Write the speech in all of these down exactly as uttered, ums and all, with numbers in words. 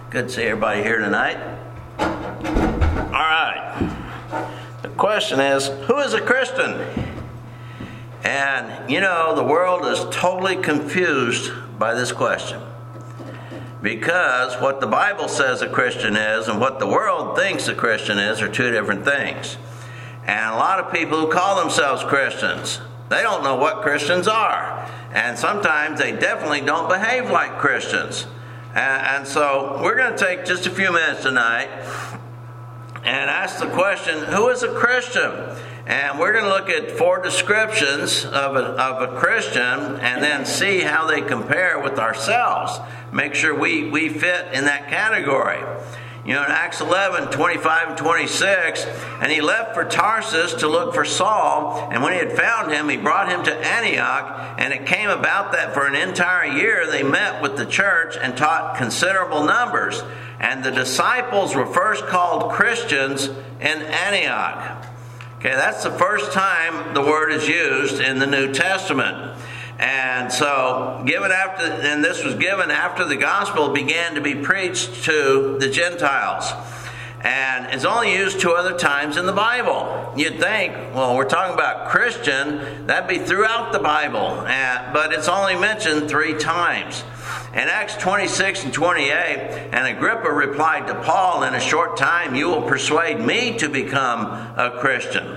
Good to see everybody here tonight. All right. The question is, who is a Christian? And, you know, the world is totally confused by this question. Because what the Bible says a Christian is and what the world thinks a Christian is are two different things. And a lot of people who call themselves Christians, they don't know what Christians are. And sometimes they definitely don't behave like Christians. And, and so we're going to take just a few minutes tonight and ask the question, who is a Christian? And we're going to look at four descriptions of a, of a Christian and then see how they compare with ourselves. Make sure we, we fit in that category. You know, in Acts eleven, twenty-five and twenty-six, and he left for Tarsus to look for Saul, and when he had found him, he brought him to Antioch, and it came about that for an entire year they met with the church and taught considerable numbers. And the disciples were first called Christians in Antioch. Okay, that's the first time the word is used in the New Testament. And so, given after, and this was given after the gospel began to be preached to the Gentiles. And it's only used two other times in the Bible. You'd think, well, we're talking about Christian, that'd be throughout the Bible. Uh, but it's only mentioned three times. In Acts twenty-six and twenty-eight, and Agrippa replied to Paul, in a short time you will persuade me to become a Christian.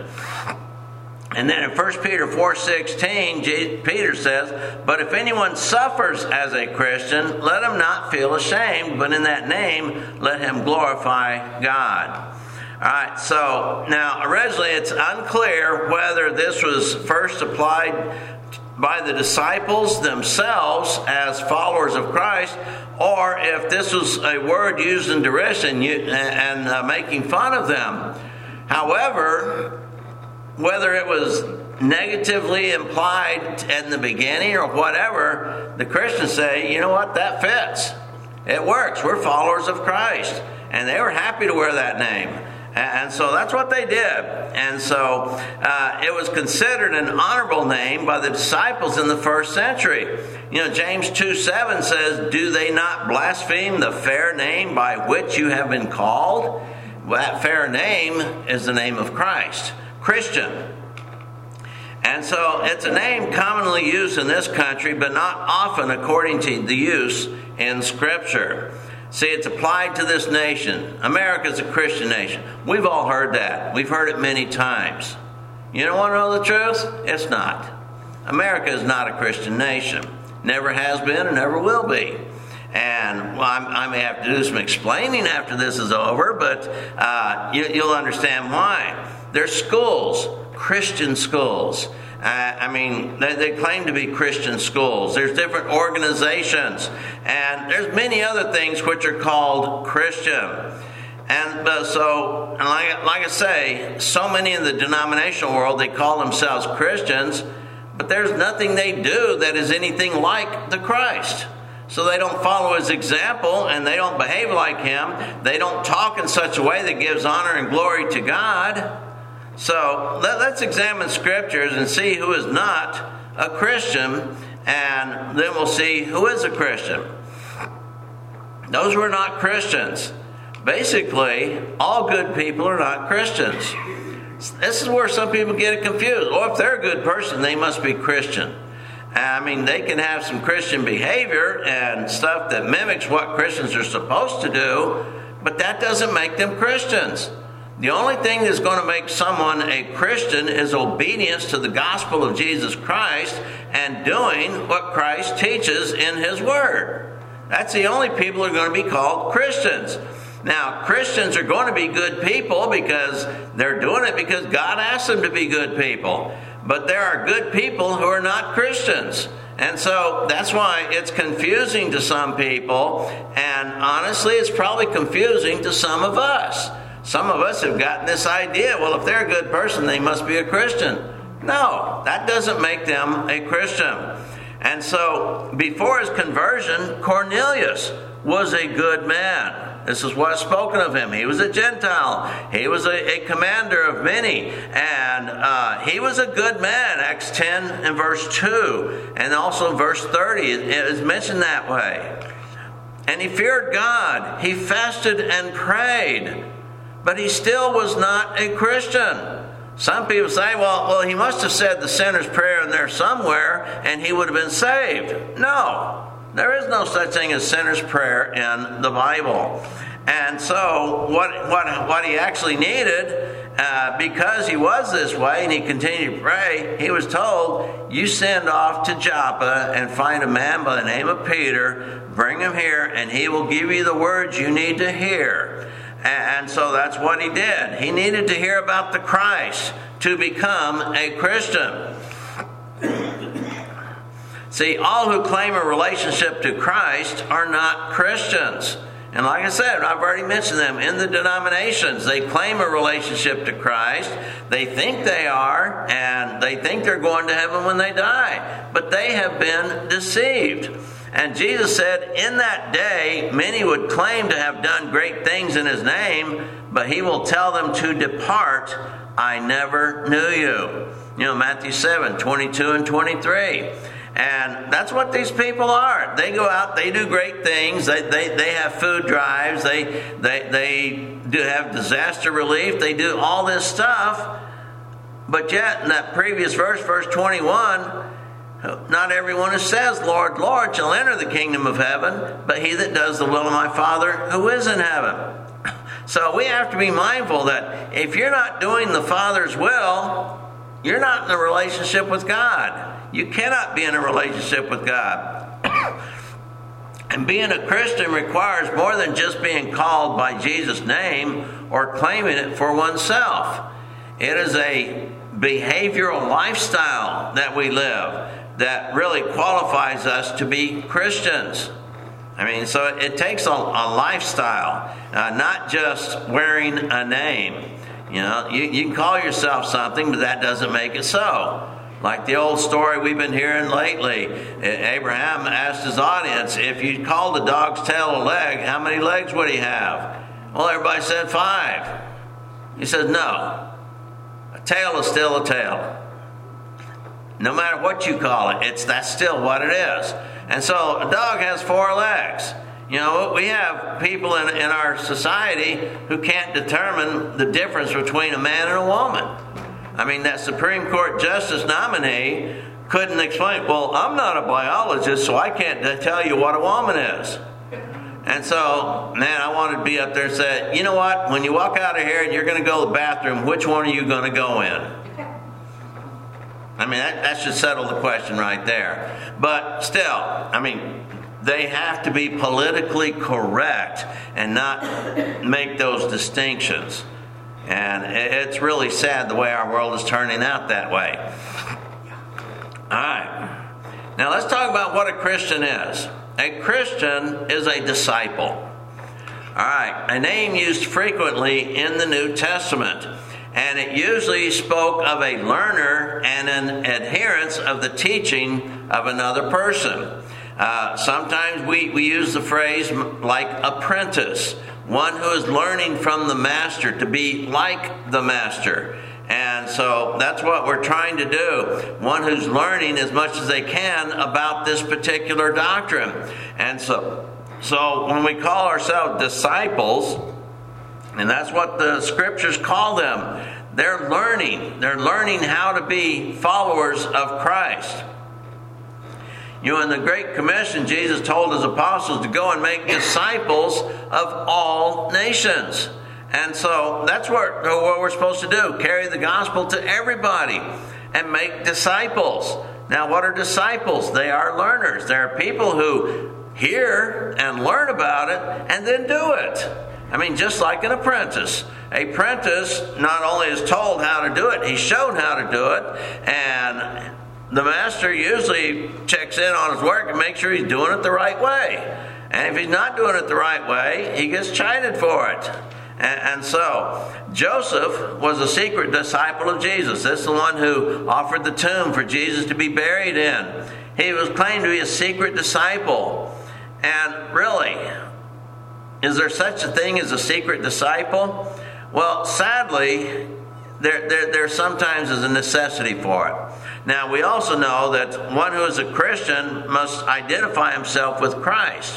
And then in First Peter four sixteen, Peter says, but if anyone suffers as a Christian, let him not feel ashamed, but in that name let him glorify God. All right, so now originally it's unclear whether this was first applied by the disciples themselves as followers of Christ, or if this was a word used in derision and uh, making fun of them. However, whether it was negatively implied in the beginning or whatever, the Christians say, you know what, that fits. It works. We're followers of Christ. And they were happy to wear that name. And so that's what they did. And so uh, it was considered an honorable name by the disciples in the first century. You know, James two seven says, do they not blaspheme the fair name by which you have been called? Well, that fair name is the name of Christ. Christian. And so it's a name commonly used in this country, but not often according to the use in Scripture. See, it's applied to this nation. America's a Christian nation. We've all heard that. We've heard it many times. You don't want to know the truth? It's not. America is not a Christian nation. Never has been and never will be. And well, I'm, I may have to do some explaining after this is over, but uh, you, you'll understand why. There's schools, Christian schools. Uh, I mean, they, they claim to be Christian schools. There's different organizations. And there's many other things which are called Christian. And uh, so, and like, like I say, so many in the denominational world, they call themselves Christians, but there's nothing they do that is anything like the Christ. So they don't follow his example, and they don't behave like him. They don't talk in such a way that gives honor and glory to God. So let, let's examine scriptures and see who is not a Christian, and then we'll see who is a Christian. Those who are not Christians. Basically, all good people are not Christians. This is where some people get it confused. Oh, if they're a good person, they must be Christian. I mean, they can have some Christian behavior and stuff that mimics what Christians are supposed to do, but that doesn't make them Christians. The only thing that's going to make someone a Christian is obedience to the gospel of Jesus Christ and doing what Christ teaches in his word. That's the only people who are going to be called Christians. Now, Christians are going to be good people because they're doing it because God asked them to be good people. But there are good people who are not Christians. And so that's why it's confusing to some people. And honestly, it's probably confusing to some of us. Some of us have gotten this idea, well, if they're a good person, they must be a Christian. No, that doesn't make them a Christian. And so, before his conversion, Cornelius was a good man. This is what's spoken of him. He was a Gentile. He was a, a commander of many. And uh, he was a good man. Acts ten and verse two. And also verse thirty. It is mentioned that way. and he feared God. He fasted and prayed, but he still was not a Christian. Some people say, well, well, he must have said the sinner's prayer in there somewhere, and he would have been saved. No, there is no such thing as sinner's prayer in the Bible. And so what what, what he actually needed, uh, because he was this way and he continued to pray, he was told, you send off to Joppa and find a man by the name of Peter, bring him here, and he will give you the words you need to hear. And so that's what he did. He needed to hear about the Christ to become a Christian. See, all who claim a relationship to Christ are not Christians. And like I said, I've already mentioned them in the denominations. They claim a relationship to Christ. They think they are, and they think they're going to heaven when they die. But they have been deceived. And Jesus said, in that day, many would claim to have done great things in his name, but he will tell them to depart. I never knew you. You know, Matthew seven, twenty-two and twenty-three. And that's what these people are. They go out, they do great things, they they, they have food drives, they, they, they do have disaster relief, they do all this stuff. But yet, in that previous verse, verse twenty-one, not everyone who says, Lord, Lord, shall enter the kingdom of heaven, but he that does the will of my Father who is in heaven. So we have to be mindful that if you're not doing the Father's will, you're not in a relationship with God. You cannot be in a relationship with God. And being a Christian requires more than just being called by Jesus' name or claiming it for oneself. It is a behavioral lifestyle that we live that really qualifies us to be Christians. I mean, so it takes a, a lifestyle, uh, not just wearing a name. You know, you, you can call yourself something, but that doesn't make it so. Like the old story we've been hearing lately. Abraham asked his audience, if you called a dog's tail a leg, how many legs would he have? Well, everybody said five. He said, no. A tail is still a tail. No matter what you call it, it's that's still what it is. And so a dog has four legs. You know, we have people in, in our society who can't determine the difference between a man and a woman. I mean, that Supreme Court Justice nominee couldn't explain, well, I'm not a biologist, so I can't tell you what a woman is. And so, man, I wanted to be up there and say, you know what, when you walk out of here and you're going to go to the bathroom, which one are you going to go in? I mean, that, that should settle the question right there. But still, I mean, they have to be politically correct and not make those distinctions. And it's really sad the way our world is turning out that way. All right. Now let's talk about what a Christian is. A Christian is a disciple. All right. A name used frequently in the New Testament. And it usually spoke of a learner and an adherence of the teaching of another person. Uh, sometimes we, we use the phrase like apprentice, one who is learning from the master to be like the master. And so that's what we're trying to do. One who's learning as much as they can about this particular doctrine. And so, so when we call ourselves disciples, and that's what the scriptures call them. They're learning. They're learning how to be followers of Christ. You know, in the Great Commission, Jesus told his apostles to go and make disciples of all nations. And so that's what, what we're supposed to do. Carry the gospel to everybody and make disciples. Now, what are disciples? They are learners. They are people who hear and learn about it and then do it. I mean, just like an apprentice. A apprentice not only is told how to do it, he's shown how to do it. And the master usually checks in on his work and makes sure he's doing it the right way. And if he's not doing it the right way, he gets chided for it. And, and so, Joseph was a secret disciple of Jesus. This is the one who offered the tomb for Jesus to be buried in. He was claimed to be a secret disciple. And really, is there such a thing as a secret disciple? Well, sadly, there, there, there sometimes is a necessity for it. Now, we also know that one who is a Christian must identify himself with Christ.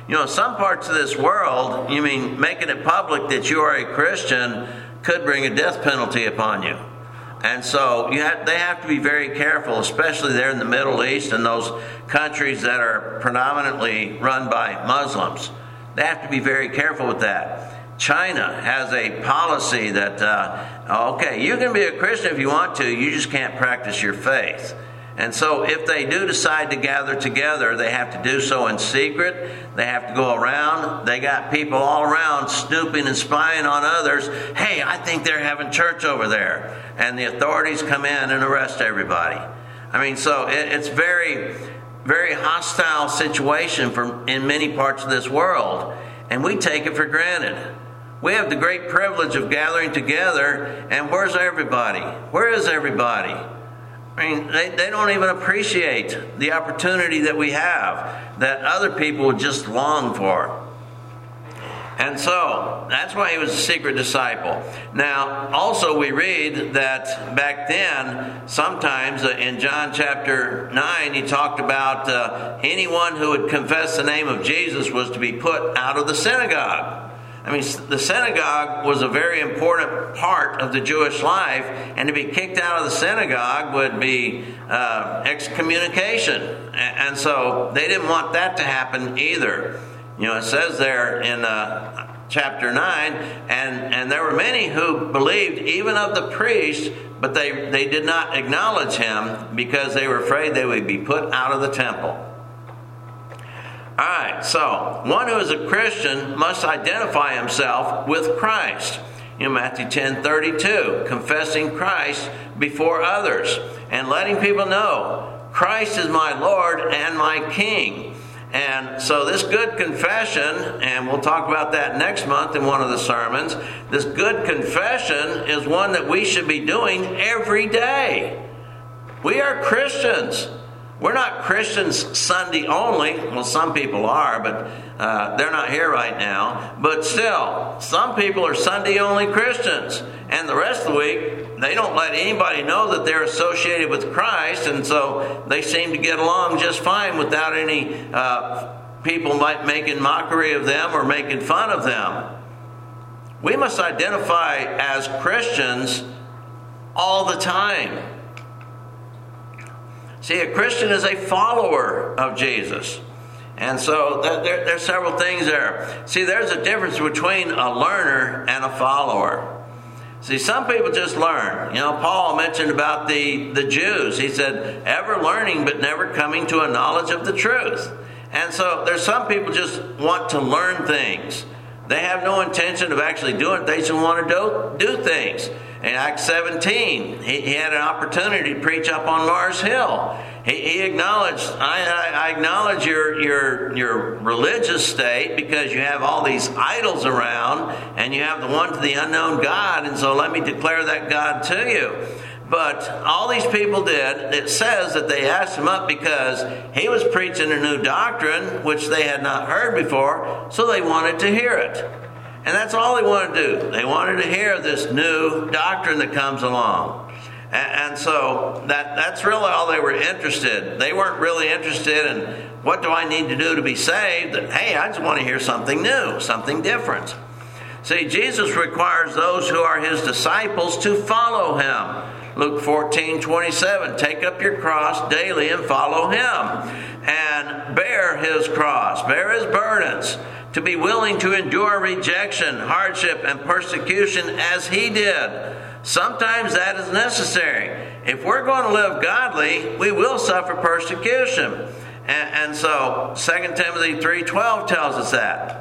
You know, some parts of this world, you mean making it public that you are a Christian could bring a death penalty upon you. And so you have, they have to be very careful, especially there in the Middle East and those countries that are predominantly run by Muslims. They have to be very careful with that. China has a policy that, uh, okay, you can be a Christian if you want to, you just can't practice your faith. And so if they do decide to gather together, they have to do so in secret. They have to go around. They got people all around snooping and spying on others. Hey, I think they're having church over there. And the authorities come in and arrest everybody. I mean, so it, it's very, very hostile situation for in many parts of this world. And we take it for granted. We have the great privilege of gathering together, and where's everybody? Where is everybody? I mean, they, they don't even appreciate the opportunity that we have, that other people would just long for. And so, that's why he was a secret disciple. Now, also we read that back then, sometimes uh, in John chapter nine, he talked about uh, anyone who would confess the name of Jesus was to be put out of the synagogue. I mean, the synagogue was a very important part of the Jewish life, and to be kicked out of the synagogue would be uh, excommunication. And so they didn't want that to happen either. You know, it says there in uh, chapter nine, and, and there were many who believed even of the priest, but they, they did not acknowledge him because they were afraid they would be put out of the temple. All right, so one who is a Christian must identify himself with Christ. In Matthew ten thirty-two, confessing Christ before others and letting people know Christ is my Lord and my King. And so this good confession, and we'll talk about that next month in one of the sermons, this good confession is one that we should be doing every day. We are Christians. We're not Christians Sunday only. Well, some people are, but uh, they're not here right now. But still, some people are Sunday only Christians. And the rest of the week, they don't let anybody know that they're associated with Christ. And so they seem to get along just fine without any uh, people might making mockery of them or making fun of them. We must identify as Christians all the time. See, a Christian is a follower of Jesus. And so there, there's several things there. See, there's a difference between a learner and a follower. See, some people just learn. You know, Paul mentioned about the, the Jews. He said, ever learning but never coming to a knowledge of the truth. And so there's some people just want to learn things. They have no intention of actually doing it. They just want to do, do things. In Acts seventeen, he, he had an opportunity to preach up on Mars Hill. He, he acknowledged, I, I, I acknowledge your, your, your religious state because you have all these idols around and you have the one to the unknown God, and so let me declare that God to you. But all these people did, it says that they asked him up because he was preaching a new doctrine which they had not heard before, so they wanted to hear it. And that's all they wanted to do. They wanted to hear this new doctrine that comes along. And, and so that, that's really all they were interested. They weren't really interested in what do I need to do to be saved. Hey, I just want to hear something new, something different. See, Jesus requires those who are his disciples to follow him. Luke fourteen twenty-seven, take up your cross daily and follow him. And bear his cross, bear his burdens, to be willing to endure rejection, hardship, and persecution as he did. Sometimes that is necessary. If we're going to live godly, we will suffer persecution. And, and so Second Timothy three twelve tells us that.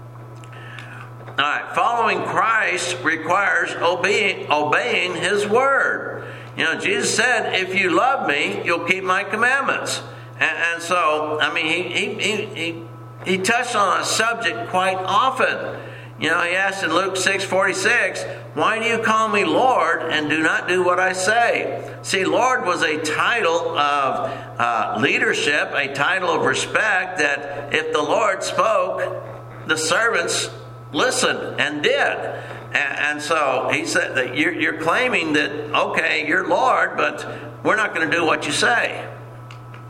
All right, following Christ requires obeying, obeying his word. You know, Jesus said, if you love me, you'll keep my commandments. And, and so, I mean, he, he, he, he, he touched on a subject quite often. You know, he asked in Luke six forty-six, why do you call me Lord and do not do what I say? See, Lord was a title of uh, leadership, a title of respect that if the Lord spoke, the servants listened and did. And, and so he said that you're, you're claiming that, okay, you're Lord, but we're not going to do what you say.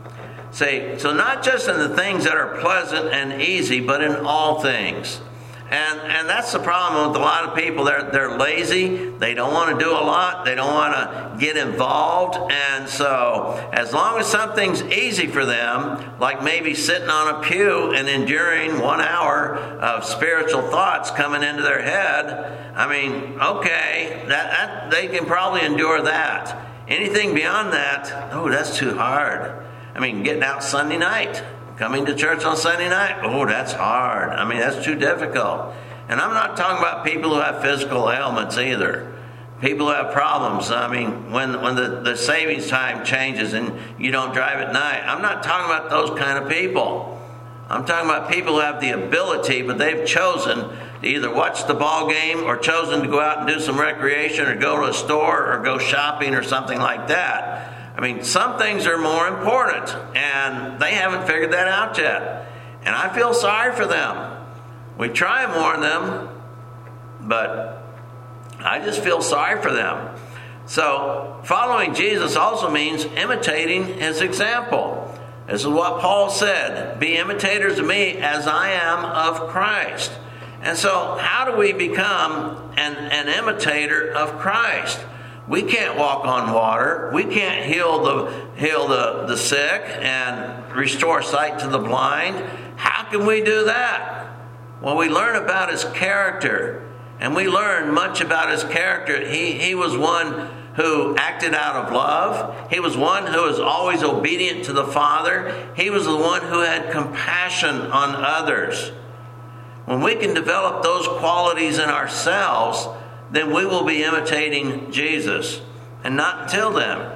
See, so not just in the things that are pleasant and easy, but in all things. And and that's the problem with a lot of people. They're they're lazy. They don't want to do a lot. They don't want to get involved. And so as long as something's easy for them, like maybe sitting on a pew and enduring one hour of spiritual thoughts coming into their head, I mean, okay, that, that they can probably endure that. Anything beyond that, oh, that's too hard. I mean, getting out Sunday night, coming to church on Sunday night, oh, that's hard. I mean, that's too difficult. And I'm not talking about people who have physical ailments either. People who have problems. I mean, when when the, the savings time changes and you don't drive at night, I'm not talking about those kind of people. I'm talking about people who have the ability, but they've chosen to either watch the ball game or chosen to go out and do some recreation or go to a store or go shopping or something like that. I mean, some things are more important, and they haven't figured that out yet. And I feel sorry for them. We try and warn them, but I just feel sorry for them. So, following Jesus also means imitating his example. This is what Paul said, be imitators of me as I am of Christ. And so, how do we become an, an imitator of Christ? We can't walk on water. We can't heal the heal the, the sick and restore sight to the blind. How can we do that? Well, we learn about his character. And we learn much about his character. He, he was one who acted out of love. He was one who was always obedient to the Father. He was the one who had compassion on others. When we can develop those qualities in ourselves, then we will be imitating Jesus, and not until then.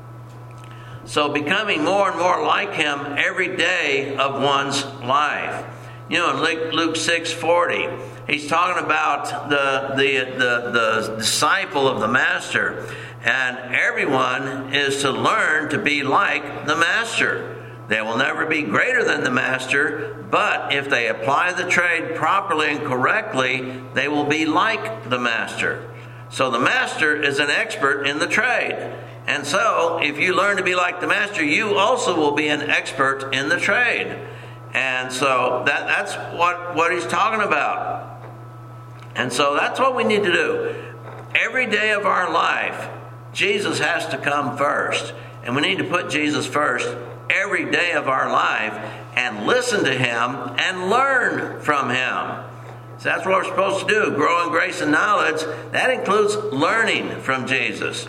So becoming more and more like him every day of one's life. You know, in Luke six forty, he's talking about the, the, the, the disciple of the master, and everyone is to learn to be like the master. They will never be greater than the master, but if they apply the trade properly and correctly, they will be like the master. So the master is an expert in the trade. And so if you learn to be like the master, you also will be an expert in the trade. And so that, that's what, what he's talking about. And so that's what we need to do. Every day of our life, Jesus has to come first. And we need to put Jesus first every day of our life and listen to him and learn from him. So that's what we're supposed to do, grow in grace and knowledge. That includes learning from Jesus.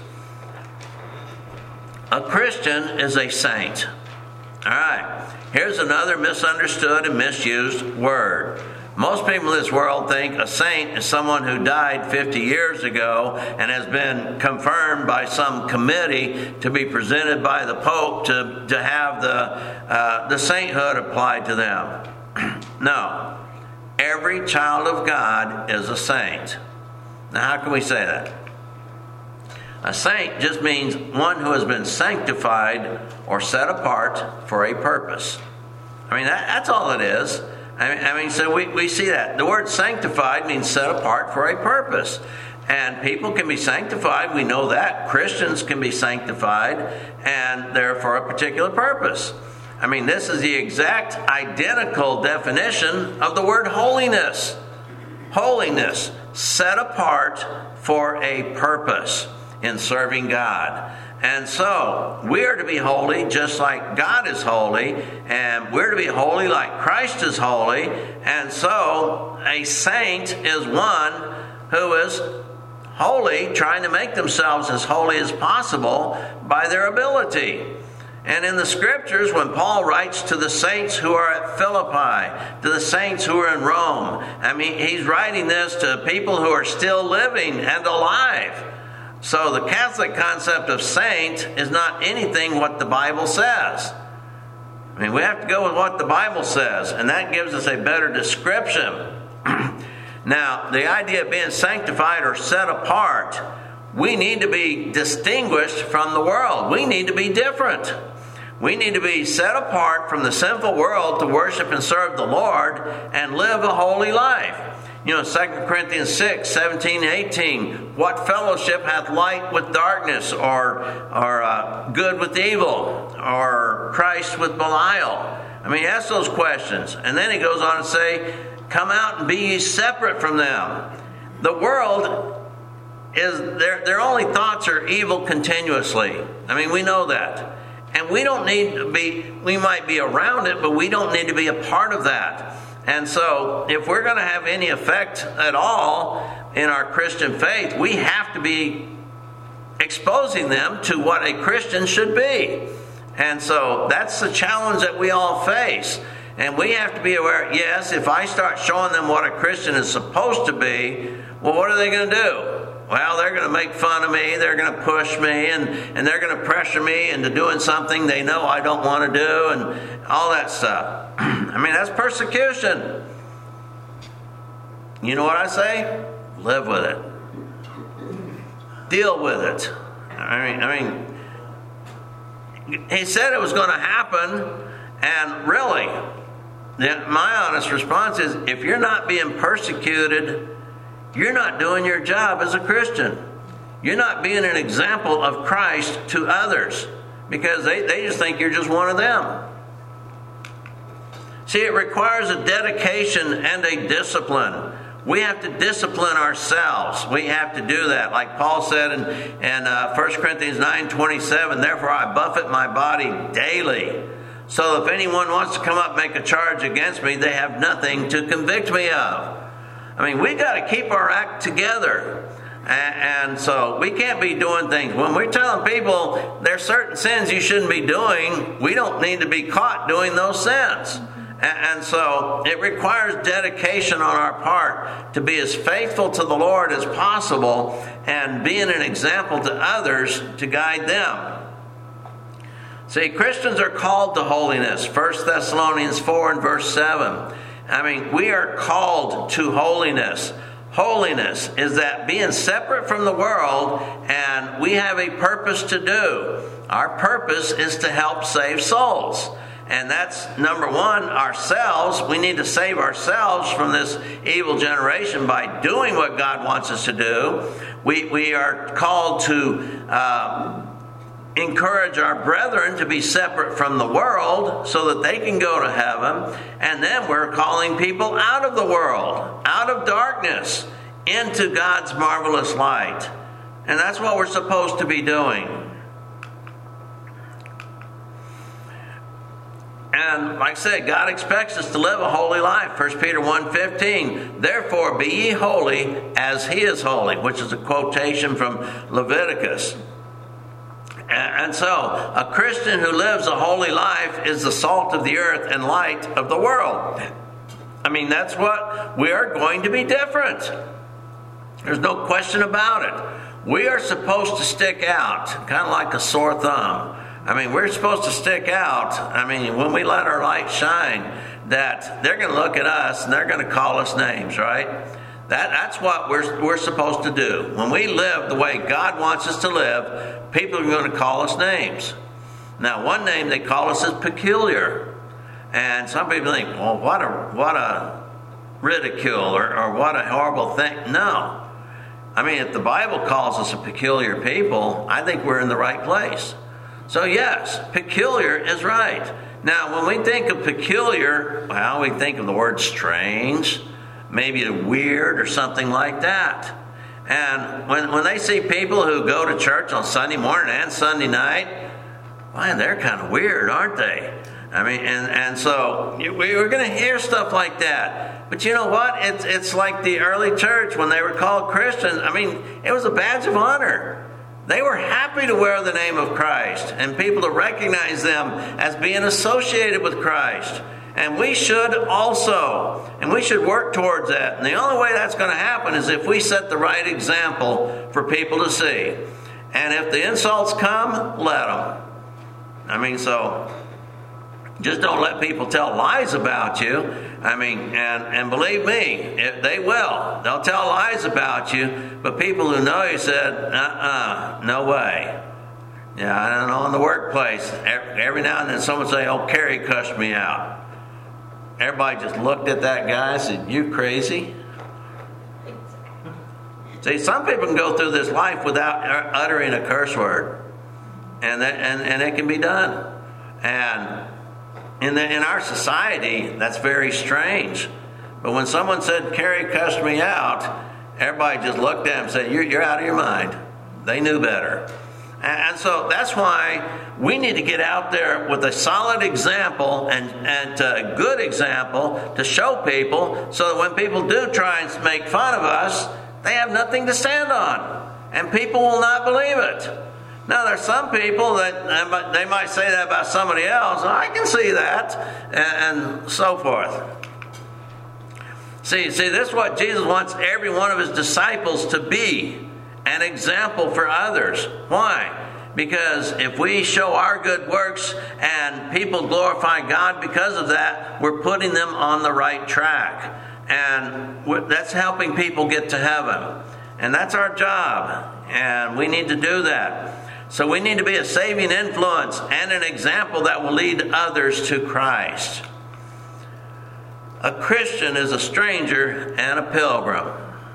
A Christian is a saint. All right, here's another misunderstood and misused word. Most people in this world think a saint is someone who died fifty years ago and has been confirmed by some committee to be presented by the Pope to, to have the, uh, the sainthood applied to them. No. Every child of God is a saint. Now, how can we say that? A saint just means one who has been sanctified or set apart for a purpose. I mean, that, that's all it is. I mean, I mean, so we, we see that. The word sanctified means set apart for a purpose. And people can be sanctified. We know that. Christians can be sanctified, and they're for a particular purpose. I mean, this is the exact identical definition of the word holiness. Holiness, set apart for a purpose in serving God. And so, we are to be holy just like God is holy, and we're to be holy like Christ is holy. And so, a saint is one who is holy, trying to make themselves as holy as possible by their ability. And in the scriptures, when Paul writes to the saints who are at Philippi, to the saints who are in Rome, I mean, he's writing this to people who are still living and alive. So the Catholic concept of saint is not anything what the Bible says. I mean, we have to go with what the Bible says, and that gives us a better description. Now, the idea of being sanctified or set apart, we need to be distinguished from the world. We need to be different. We need to be set apart from the sinful world to worship and serve the Lord and live a holy life. You know, Second Corinthians six, seventeen, eighteen, what fellowship hath light with darkness, or, or uh, good with evil, or Christ with Belial? I mean, he asks those questions. And then he goes on to say, come out and be ye separate from them. The world is, their, their only thoughts are evil continuously. I mean, we know that. And we don't need to be, we might be around it, but we don't need to be a part of that. And so, if we're going to have any effect at all in our Christian faith, we have to be exposing them to what a Christian should be. And so, that's the challenge that we all face. And we have to be aware, yes, if I start showing them what a Christian is supposed to be, well, what are they going to do? Well, they're going to make fun of me, they're going to push me, and, and they're going to pressure me into doing something they know I don't want to do, and all that stuff. I mean, that's persecution. You know what I say? Live with it. Deal with it. I mean, I mean, he said it was going to happen, and really, my honest response is, if you're not being persecuted, you're not doing your job as a Christian. You're not being an example of Christ to others, because they, they just think you're just one of them. See, it requires a dedication and a discipline. We have to discipline ourselves. We have to do that. Like Paul said in, in uh, First Corinthians nine twenty-seven, therefore I buffet my body daily. So if anyone wants to come up and make a charge against me, they have nothing to convict me of. I mean, we got to keep our act together. And, and so we can't be doing things. When we're telling people there's certain sins you shouldn't be doing, we don't need to be caught doing those sins. And so it requires dedication on our part to be as faithful to the Lord as possible and being an example to others to guide them. See, Christians are called to holiness. First Thessalonians four and verse seven. I mean, we are called to holiness. Holiness is that being separate from the world, and we have a purpose to do. Our purpose is to help save souls. And that's, number one, ourselves. We need to save ourselves from this evil generation by doing what God wants us to do. We, we are called to uh, encourage our brethren to be separate from the world so that they can go to heaven. And then we're calling people out of the world, out of darkness, into God's marvelous light. And that's what we're supposed to be doing. And like I said, God expects us to live a holy life. First Peter one fifteen, therefore be ye holy as he is holy, which is a quotation from Leviticus. And so, a Christian who lives a holy life is the salt of the earth and light of the world. I mean, that's what we are going to be different. There's no question about it. We are supposed to stick out, kind of like a sore thumb. I mean, we're supposed to stick out. I mean, when we let our light shine, that they're going to look at us and they're going to call us names, right? That, that's what we're, we're supposed to do. When we live the way God wants us to live, people are going to call us names. Now, one name they call us is peculiar. And some people think, well, what a, what a ridicule or, or what a horrible thing. No. I mean, if the Bible calls us a peculiar people, I think we're in the right place. So yes, peculiar is right. Now, when we think of peculiar, well, we think of the word strange, maybe weird or something like that. And when, when they see people who go to church on Sunday morning and Sunday night, man, they're kind of weird, aren't they? I mean, and, and so we were going to hear stuff like that. But you know what? It's, it's like the early church when they were called Christians. I mean, it was a badge of honor. They were happy to wear the name of Christ and people to recognize them as being associated with Christ. And we should also. And we should work towards that. And the only way that's going to happen is if we set the right example for people to see. And if the insults come, let them. I mean, so just don't let people tell lies about you. I mean, and, and believe me, it, they will. They'll tell lies about you, but people who know you said, uh-uh, no way. Yeah, I don't know, in the workplace, every, every now and then someone say, oh, Kerry cussed me out. Everybody just looked at that guy and said, you crazy? See, some people can go through this life without uttering a curse word, and that, and, and it can be done. And in the, in our society, that's very strange. But when someone said, Kerry cussed me out, everybody just looked at him and said, you're, you're out of your mind. They knew better. And, and so that's why we need to get out there with a solid example and, and a good example to show people, so that when people do try and make fun of us, they have nothing to stand on. And people will not believe it. Now, there's some people that they might say that about somebody else. I can see that, and, and so forth. See, see, this is what Jesus wants every one of his disciples to be, an example for others. Why? Because if we show our good works and people glorify God because of that, we're putting them on the right track. And that's helping people get to heaven. And that's our job. And we need to do that. So we need to be a saving influence and an example that will lead others to Christ. A Christian is a stranger and a pilgrim.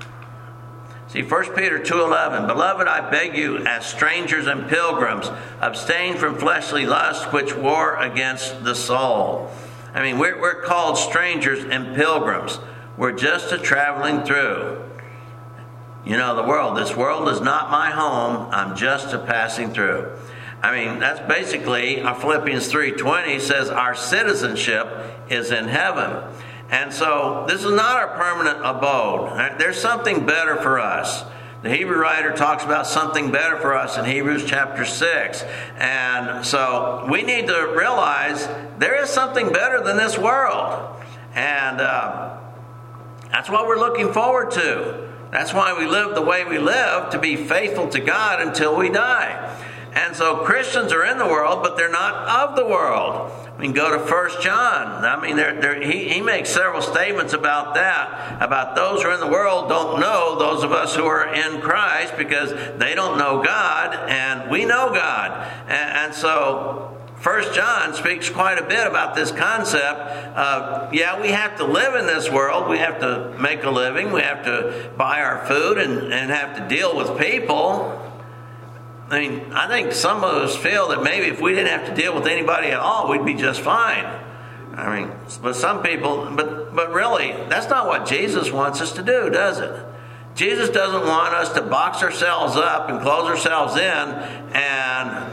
See, First Peter two eleven, Beloved, I beg you, as strangers and pilgrims, abstain from fleshly lust which war against the soul. I mean, we're, we're called strangers and pilgrims. We're just a traveling through. You know, the world, this world is not my home. I'm just a passing through. I mean, that's basically, our Philippians three twenty says our citizenship is in heaven. And so this is not our permanent abode. There's something better for us. The Hebrew writer talks about something better for us in Hebrews chapter six. And so we need to realize there is something better than this world. And uh, that's what we're looking forward to. That's why we live the way we live, to be faithful to God until we die. And so Christians are in the world, but they're not of the world. We can go to First John. I mean, they're, they're, he, he makes several statements about that, about those who are in the world don't know those of us who are in Christ, because they don't know God, and we know God. And, and so First John speaks quite a bit about this concept of, yeah, we have to live in this world. We have to make a living. We have to buy our food and, and have to deal with people. I mean, I think some of us feel that maybe if we didn't have to deal with anybody at all, we'd be just fine. I mean, but some people, but, but really, that's not what Jesus wants us to do, does it? Jesus doesn't want us to box ourselves up and close ourselves in and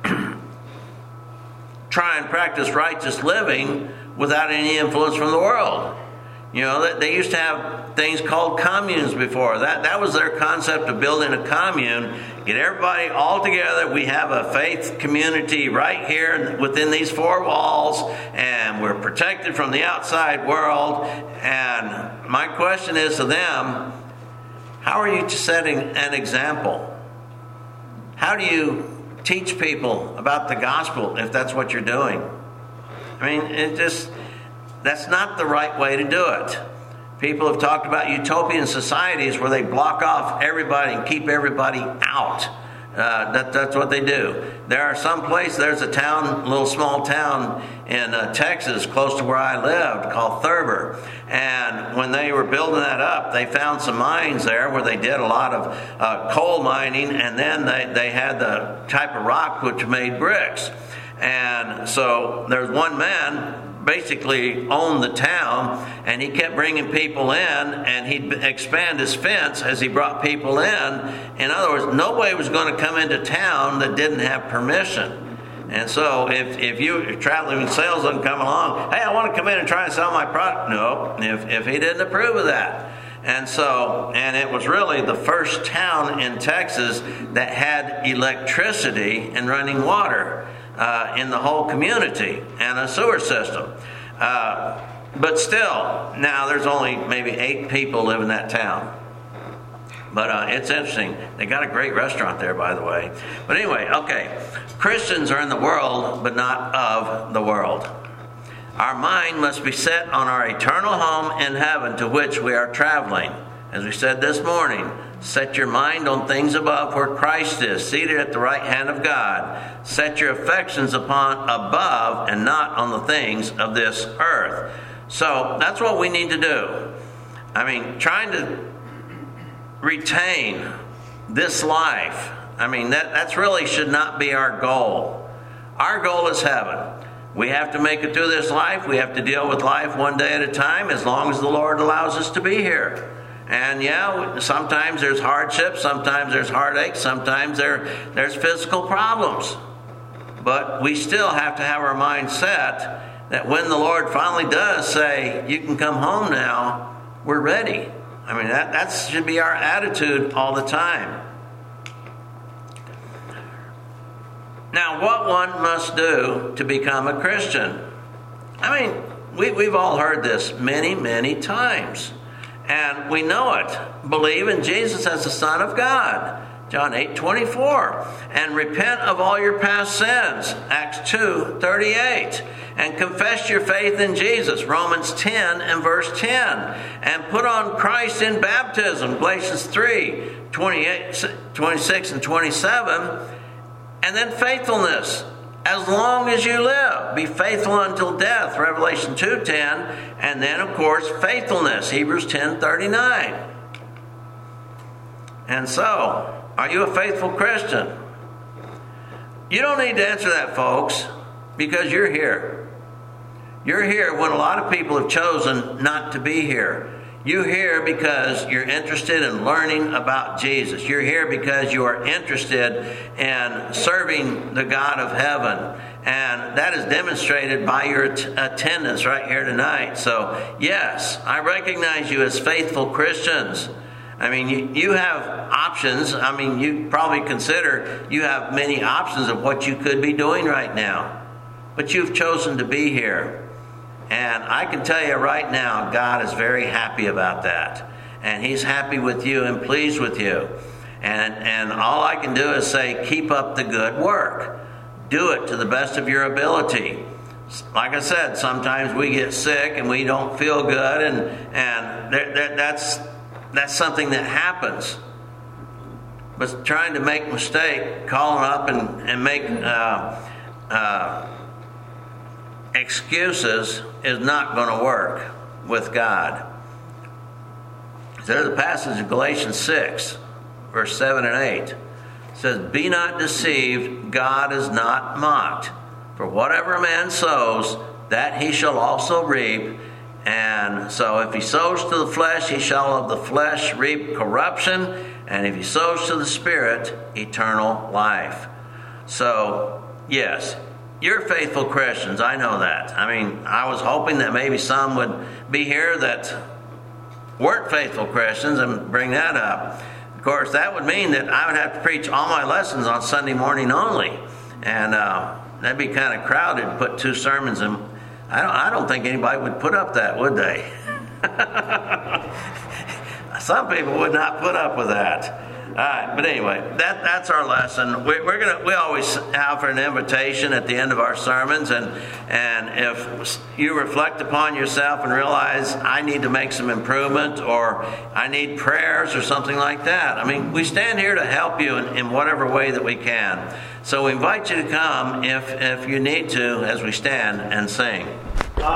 try and practice righteous living without any influence from the world. You know, they used to have things called communes before. That that was their concept of building a commune. Get everybody all together. We have a faith community right here within these four walls, and we're protected from the outside world. And my question is to them, how are you setting an example? How do you teach people about the gospel if that's what you're doing? I mean, it just, that's not the right way to do it. People have talked about utopian societies where they block off everybody and keep everybody out. Uh, that, that's what they do. There are some places, there's a town, a little small town in uh, Texas, close to where I lived, called Thurber. And when they were building that up, they found some mines there where they did a lot of uh, coal mining, and then they, they had the type of rock which made bricks. And so there's one man basically owned the town, and he kept bringing people in, and he'd expand his fence as he brought people in. In other words, nobody was going to come into town that didn't have permission. And so if, if you, if traveling sales doesn't come along, hey, I want to come in and try and sell my product. No, if, if he didn't approve of that. And so, and it was really the first town in Texas that had electricity and running water Uh, in the whole community, and a sewer system. Uh, but still, now there's only maybe eight people live in that town. But uh, it's interesting. They got a great restaurant there, by the way. But anyway, okay. Christians are in the world, but not of the world. Our mind must be set on our eternal home in heaven, to which we are traveling. As we said this morning, set your mind on things above, where Christ is, seated at the right hand of God. Set your affections upon above and not on the things of this earth. So that's what we need to do. I mean, trying to retain this life. I mean, that that's really should not be our goal. Our goal is heaven. We have to make it through this life. We have to deal with life one day at a time as long as the Lord allows us to be here. And yeah, sometimes there's hardship, sometimes there's heartache, sometimes there there's physical problems. But we still have to have our mind set that when the Lord finally does say, you can come home now, we're ready. I mean, that, that should be our attitude all the time. Now, what one must do to become a Christian? I mean, we, we've all heard this many, many times. And we know it. Believe in Jesus as the Son of God. John eight twenty-four. And repent of all your past sins. Acts two thirty-eight. And confess your faith in Jesus. Romans ten and verse ten. And put on Christ in baptism. Galatians three twenty-eight, twenty-six and twenty-seven. And then faithfulness. As long as you live, be faithful until death, Revelation two ten, and then of course faithfulness, Hebrews ten thirty-nine. And so, are you a faithful Christian? You don't need to answer that, folks, because you're here. You're here when a lot of people have chosen not to be here. You're here because you're interested in learning about Jesus. You're here because you are interested in serving the God of heaven. And that is demonstrated by your t- attendance right here tonight. So, yes, I recognize you as faithful Christians. I mean, you, you have options. I mean, you probably consider you have many options of what you could be doing right now. But you've chosen to be here. And I can tell you right now, God is very happy about that. And He's happy with you and pleased with you. And, and all I can do is say, keep up the good work. Do it to the best of your ability. Like I said, sometimes we get sick and we don't feel good. And, and that, that, that's, that's something that happens. But trying to make a mistake, calling up and, and make... Uh, uh, excuses is not going to work with God. There's a passage in Galatians six, verse seven and eight. It says, be not deceived, God is not mocked. For whatever a man sows, that he shall also reap. And so if he sows to the flesh, he shall of the flesh reap corruption. And if he sows to the Spirit, eternal life. So, yes, you're faithful Christians. I know that. I mean, I was hoping that maybe some would be here that weren't faithful Christians and bring that up. Of course, that would mean that I would have to preach all my lessons on Sunday morning only. And uh, that'd be kind of crowded, put two sermons in. I don't, I don't think anybody would put up that, would they? Some people would not put up with that. All right, but anyway, that that's our lesson. We, we're gonna we always offer an invitation at the end of our sermons, and and if you reflect upon yourself and realize I need to make some improvement, or I need prayers or something like that, I mean, we stand here to help you in, in whatever way that we can. So we invite you to come if if you need to, as we stand and sing.